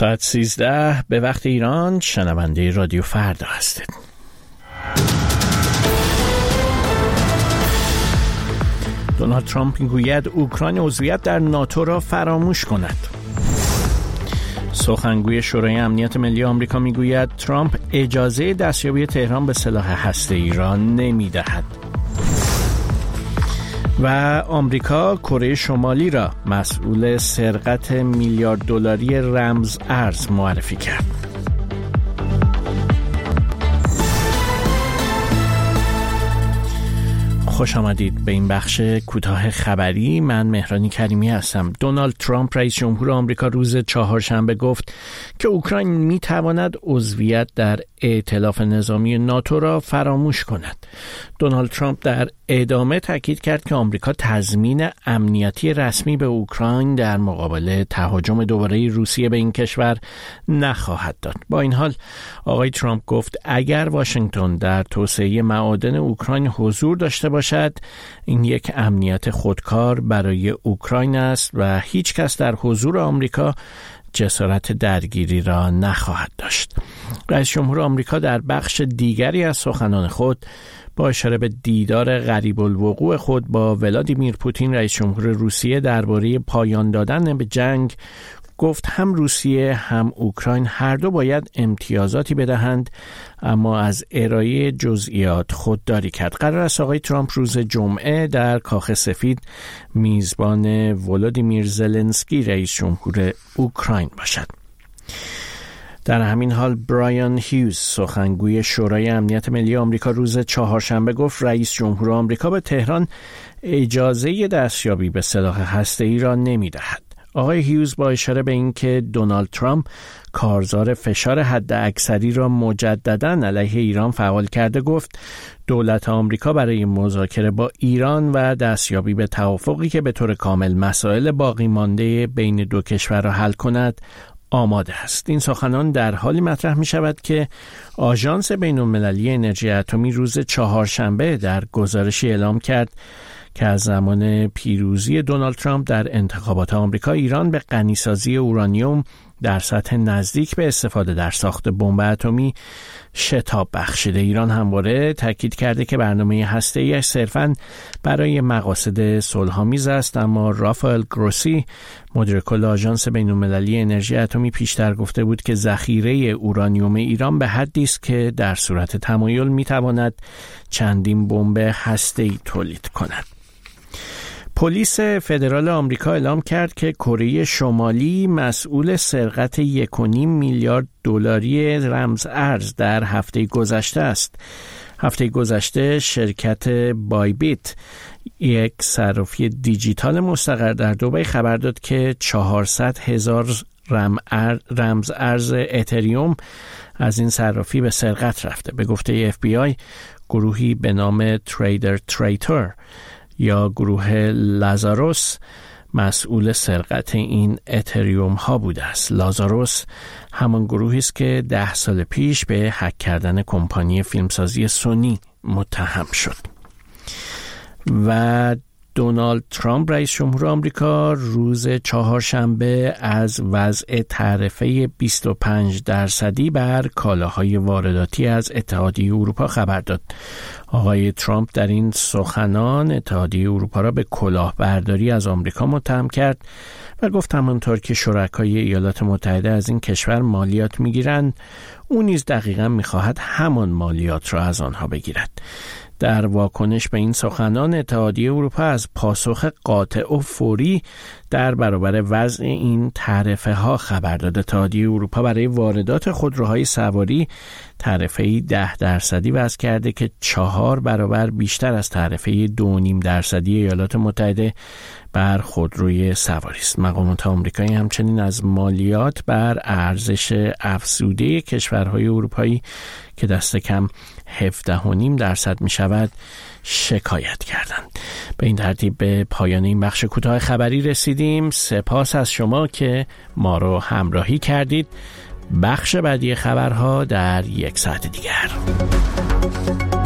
ساعت 13 به وقت ایران شنونده رادیو فردا هستید. دونالد ترامپ میگوید اوکراین عضویت در ناتو را فراموش کند. سخنگوی شورای امنیت ملی آمریکا میگوید ترامپ اجازه دستیابی تهران به سلاح هسته‌ای را نمیدهد. و آمریکا کره شمالی را مسئول سرقت میلیارد دلاری رمز ارز معرفی کرد. خوش آمدید به این بخش کوتاه خبری. من مهرانی کریمی هستم. دونالد ترامپ رئیس جمهور آمریکا روز چهارشنبه گفت که اوکراین میتواند عضویت در ائتلاف نظامی ناتو را فراموش کند. دونالد ترامپ در ادامه تاکید کرد که آمریکا تضمین امنیتی رسمی به اوکراین در مقابل تهاجم دوباره روسیه به این کشور نخواهد داد. با این حال آقای ترامپ گفت اگر واشنگتن در توسعه معادن اوکراین حضور داشته باشد، این یک امنیت خودکار برای اوکراین است و هیچ کس در حضور آمریکا جسارت درگیری را نخواهد داشت. رئیس جمهور آمریکا در بخش دیگری از سخنان خود با اشاره به دیدار قریب الوقوع خود با ولادیمیر پوتین رئیس جمهور روسیه درباره پایان دادن به جنگ گفت هم روسیه هم اوکراین هر دو باید امتیازاتی بدهند، اما از ارائه جزئیات خودداری کرد. قرار است آقای ترامپ روز جمعه در کاخ سفید میزبان ولادیمیر زلنسکی رئیس جمهور اوکراین باشد. در همین حال برایان هیوز سخنگوی شورای امنیت ملی آمریکا روز چهارشنبه گفت رئیس جمهور آمریکا به تهران اجازه دستیابی به سلاح هسته‌ای را نمی‌دهد. آقای هیوز با اشاره به اینکه دونالد ترامپ کارزار فشار حد اکثری را مجدداً علیه ایران فعال کرده گفت دولت آمریکا برای مذاکره با ایران و دستیابی به توافقی که به طور کامل مسائل باقی مانده بین دو کشور را حل کند آماده است. این سخنان در حالی مطرح می شود که آژانس بین‌المللی انرژی اتمی روز چهارشنبه در گزارشی اعلام کرد که از زمان پیروزی دونالد ترامپ در انتخابات آمریکا ایران به غنیسازی اورانیوم در سطح نزدیک به استفاده در ساخت بمب اتمی شتاب بخشیده. ایران همواره تاکید کرده که برنامه هسته‌ایش صرفاً برای مقاصد صلح‌آمیز است، اما رافائل گروسی مدیر کل آژانس بین‌المللی انرژی اتمی پیشتر گفته بود که ذخیره اورانیوم ایران به حدی است که در صورت تمایل می‌تواند چندین بمب هسته‌ای تولید کند. پلیس فدرال آمریکا اعلام کرد که کره شمالی مسئول سرقت 1.5 میلیارد دلاری رمز ارز در هفته گذشته است. هفته گذشته شرکت بایبیت، یک صرافی دیجیتال مستقر در دبی، خبر داد که 400,000 رمز ارز اتریوم از این صرافی به سرقت رفته. به گفته FBI گروهی به نام تریدر تریتور یا گروه لازاروس مسئول سرقت این اتریوم ها بوده است. لازاروس همان گروهی است که 10 سال پیش به هک کردن کمپانی فیلمسازی سونی متهم شد. و دونالد ترامپ رئیس جمهور آمریکا روز چهارشنبه از وضع تعرفه 25% بر کالاهای وارداتی از اتحادیه اروپا خبر داد. آقای ترامپ در این سخنان اتحادیه اروپا را به کلاهبرداری از آمریکا متهم کرد و گفت همانطور که شرکای ایالات متحده از این کشور مالیات میگیرند، او نیز دقیقاً میخواهد همان مالیات را از آنها بگیرد. در واکنش به این سخنان اتحادیه اروپا از پاسخ قاطع و فوری در برابر وضع این تعرفه ها خبر داد. اتحادیه اروپا برای واردات خودروهای سواری تعرفه‌ای 10% وضع کرده که 4 برابر بیشتر از تعرفه 2.5% ایالات متحده بر خودروی سواری است. مقامات آمریکایی همچنین از مالیات بر ارزش افزوده کشورهای اروپایی که دست کم 17.5% می شود شکایت کردند. به این ترتیب به پایان این بخش کوتاه خبری رسیدیم. سپاس از شما که ما رو همراهی کردید. بخش بعدی خبرها در 1 ساعت دیگر.